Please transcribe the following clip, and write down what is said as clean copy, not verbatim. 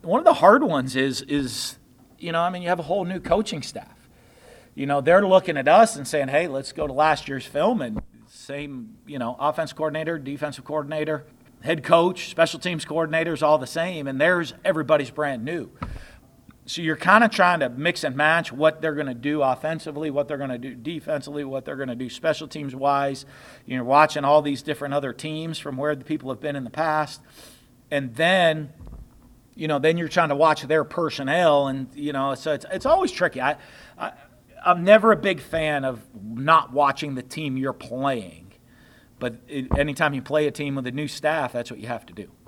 one of the hard ones is you have a whole new coaching staff. They're looking at us and saying, hey, let's go to last year's film, and same, offense coordinator, defensive coordinator, head coach, special teams coordinators, all the same, and everybody's brand new. So you're kind of trying to mix and match what they're going to do offensively, what they're going to do defensively, what they're going to do special teams wise. You're watching all these different other teams from where the people have been in the past. And then, then you're trying to watch their personnel, and, so it's always tricky. I'm never a big fan of not watching the team you're playing. But anytime you play a team with a new staff, that's what you have to do.